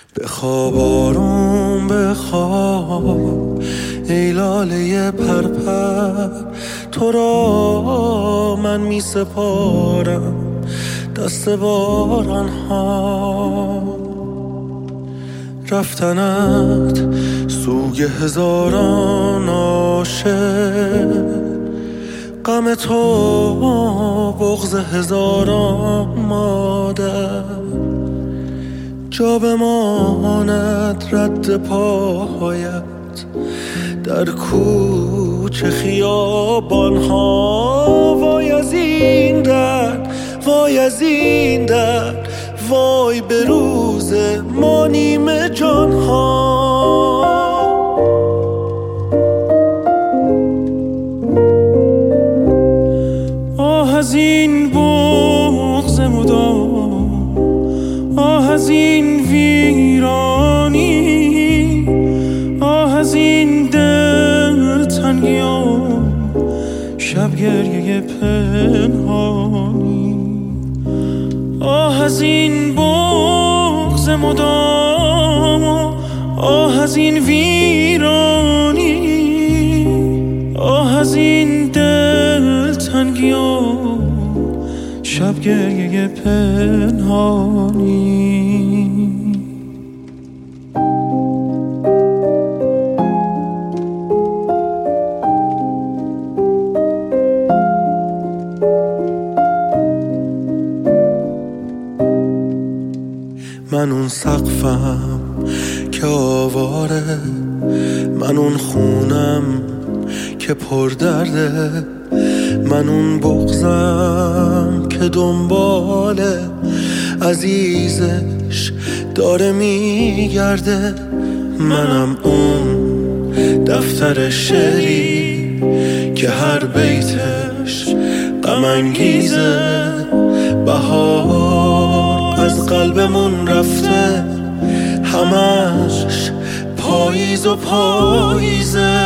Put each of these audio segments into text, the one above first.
بخواب آروم بخواب ای لاله پرپر، تو را من می سپارم دست باران ها. رفتنت سوگ هزاران عاشق، غم تو بغض هزاران مادر. جا بماند رد پایت در کوچه خیابان ها. وای از این درد، وای از این درد، وای به روز ما نیمه جان ها. آه از این بغض مدام، آه از این ویرانی، آه از این دل تنگیان، شب گریه پنهانی. آه از این بغض مدام، آه از این ویرانی، آه از این دل تنگیان، شب گریه پنهانی. من اون سقفم که آواره، من اون خونم که پر درده، من اون بغضم که دنبال عزیزش داره میگرده. منم اون دفتر شعری که هر بیتش غم انگیزه. بهار از قلبمون رفته، همش پاییز و پاییزه.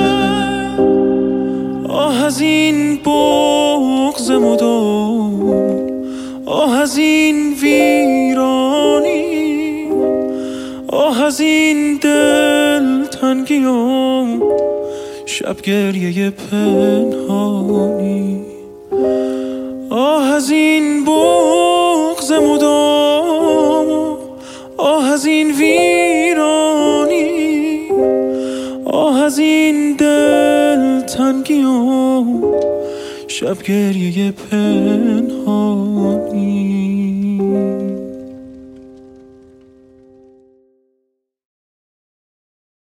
آه از این بغض مدام، آه از این ویرانی، آه از این دل تنگیام، شب گریه پنهانی. آه از این بغض مدام، آه از این ویرانی، آه از این دل تنگیام، شب گریه پنهانی.